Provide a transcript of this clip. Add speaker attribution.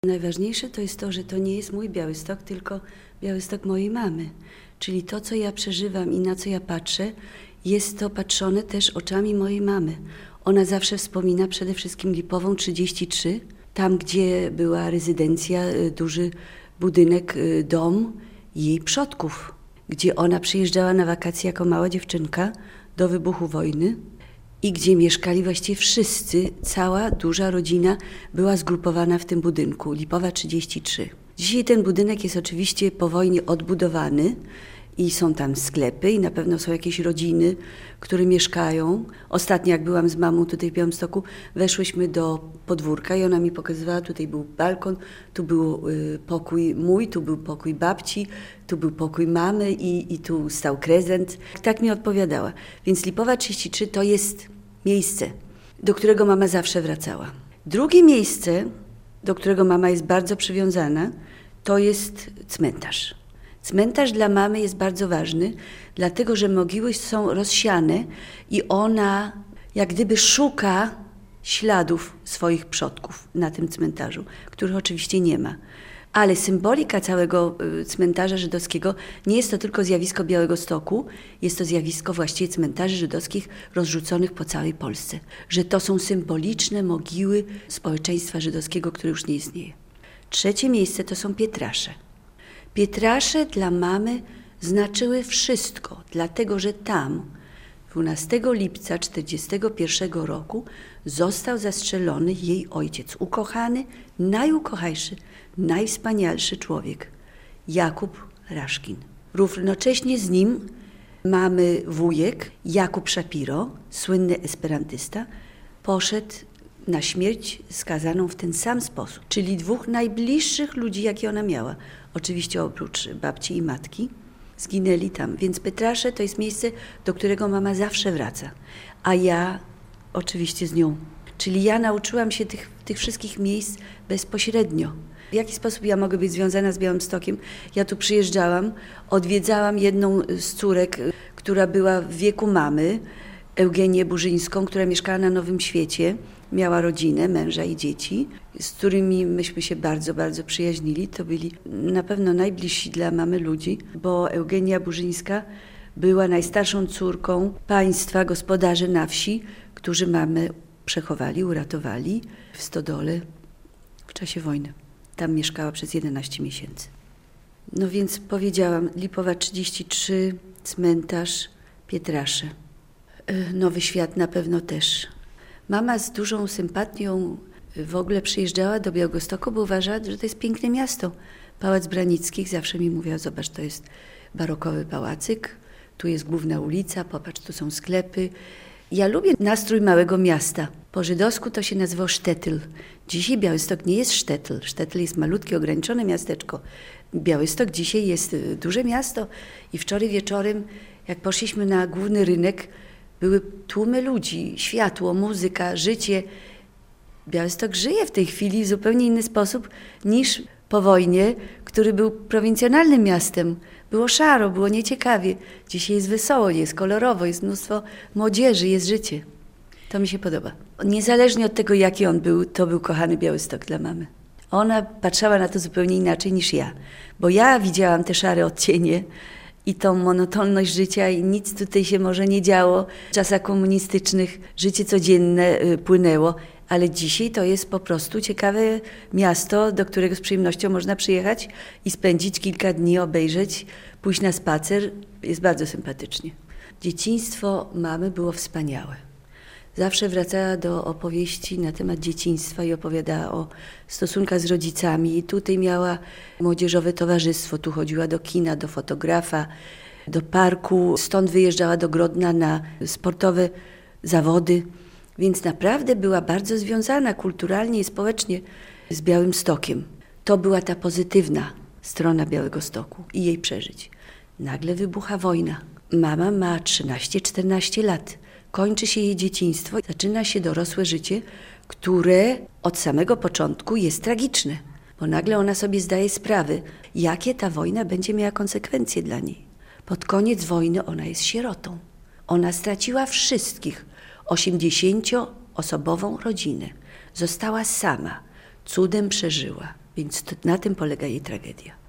Speaker 1: Najważniejsze to jest to, że to nie jest mój Białystok, tylko Białystok mojej mamy. Czyli to, co ja przeżywam i na co ja patrzę, jest to patrzone też oczami mojej mamy. Ona zawsze wspomina przede wszystkim Lipową 33, tam gdzie była rezydencja, duży budynek, dom jej przodków, gdzie ona przyjeżdżała na wakacje jako mała dziewczynka do wybuchu wojny i gdzie mieszkali właściwie wszyscy, cała duża rodzina była zgrupowana w tym budynku, Lipowa 33. Dzisiaj ten budynek jest oczywiście po wojnie odbudowany i są tam sklepy i na pewno są jakieś rodziny, które mieszkają. Ostatnio jak byłam z mamą tutaj w Białymstoku, weszłyśmy do podwórka i ona mi pokazywała, tutaj był balkon, tu był pokój mój, tu był pokój babci, tu był pokój mamy i tu stał prezent. Tak mi odpowiadała. Więc Lipowa 33 to jest miejsce, do którego mama zawsze wracała. Drugie miejsce, do którego mama jest bardzo przywiązana, to jest cmentarz. Cmentarz dla mamy jest bardzo ważny, dlatego że mogiły są rozsiane i ona jak gdyby szuka śladów swoich przodków na tym cmentarzu, których oczywiście nie ma. Ale symbolika całego cmentarza żydowskiego nie jest to tylko zjawisko Białegostoku, jest to zjawisko właściwie cmentarzy żydowskich rozrzuconych po całej Polsce. Że to są symboliczne mogiły społeczeństwa żydowskiego, które już nie istnieje. Trzecie miejsce to są Pietrasze. Pietrasze dla mamy znaczyły wszystko, dlatego że tam 12 lipca 1941 roku został zastrzelony jej ojciec, ukochany, najukochajszy, najwspanialszy człowiek, Jakub Raszkin. Równocześnie z nim mamy wujek, Jakub Szapiro, słynny esperantysta, poszedł na śmierć skazaną w ten sam sposób, czyli dwóch najbliższych ludzi, jakie ona miała, oczywiście oprócz babci i matki, zginęli tam. Więc Pietrasze to jest miejsce, do którego mama zawsze wraca, a ja oczywiście z nią. Czyli ja nauczyłam się tych wszystkich miejsc bezpośrednio. W jaki sposób ja mogę być związana z Białymstokiem? Ja tu przyjeżdżałam, odwiedzałam jedną z córek, która była w wieku mamy, Eugenię Burzyńską, która mieszkała na Nowym Świecie, miała rodzinę, męża i dzieci, z którymi myśmy się bardzo, bardzo przyjaźnili. To byli na pewno najbliżsi dla mamy ludzi, bo Eugenia Burzyńska była najstarszą córką państwa, gospodarzy na wsi, którzy mamę przechowali, uratowali w stodole w czasie wojny. Tam mieszkała przez 11 miesięcy. No więc powiedziałam, Lipowa 33, cmentarz, Pietrasze. Nowy Świat na pewno też. Mama z dużą sympatią w ogóle przyjeżdżała do Białegostoku, bo uważała, że to jest piękne miasto. Pałac Branickich, zawsze mi mówiła, zobacz, to jest barokowy pałacyk, tu jest główna ulica, popatrz, tu są sklepy. Ja lubię nastrój małego miasta. Po żydowsku to się nazywa Sztetl. Dzisiaj Białystok nie jest Sztetl. Sztetl jest malutkie, ograniczone miasteczko. Białystok dzisiaj jest duże miasto i wczoraj wieczorem, jak poszliśmy na główny rynek, były tłumy ludzi, światło, muzyka, życie. Białystok żyje w tej chwili w zupełnie inny sposób niż po wojnie, który był prowincjonalnym miastem. Było szaro, było nieciekawie. Dzisiaj jest wesoło, jest kolorowo, jest mnóstwo młodzieży, jest życie. To mi się podoba. Niezależnie od tego, jaki on był, to był kochany Białystok dla mamy. Ona patrzyła na to zupełnie inaczej niż ja, bo ja widziałam te szare odcienie i tą monotonność życia i nic tutaj się może nie działo. W czasach komunistycznych życie codzienne płynęło, ale dzisiaj to jest po prostu ciekawe miasto, do którego z przyjemnością można przyjechać i spędzić kilka dni, obejrzeć, pójść na spacer. Jest bardzo sympatycznie. Dzieciństwo mamy było wspaniałe. Zawsze wracała do opowieści na temat dzieciństwa i opowiadała o stosunkach z rodzicami. I tutaj miała młodzieżowe towarzystwo, tu chodziła do kina, do fotografa, do parku. Stąd wyjeżdżała do Grodna na sportowe zawody. Więc naprawdę była bardzo związana kulturalnie i społecznie z Białymstokiem. To była ta pozytywna strona Białegostoku i jej przeżyć. Nagle wybucha wojna. Mama ma 13-14 lat. Kończy się jej dzieciństwo, zaczyna się dorosłe życie, które od samego początku jest tragiczne, bo nagle ona sobie zdaje sprawę, jakie ta wojna będzie miała konsekwencje dla niej. Pod koniec wojny ona jest sierotą. Ona straciła wszystkich, 80-osobową rodzinę. Została sama, cudem przeżyła. Więc na tym polega jej tragedia.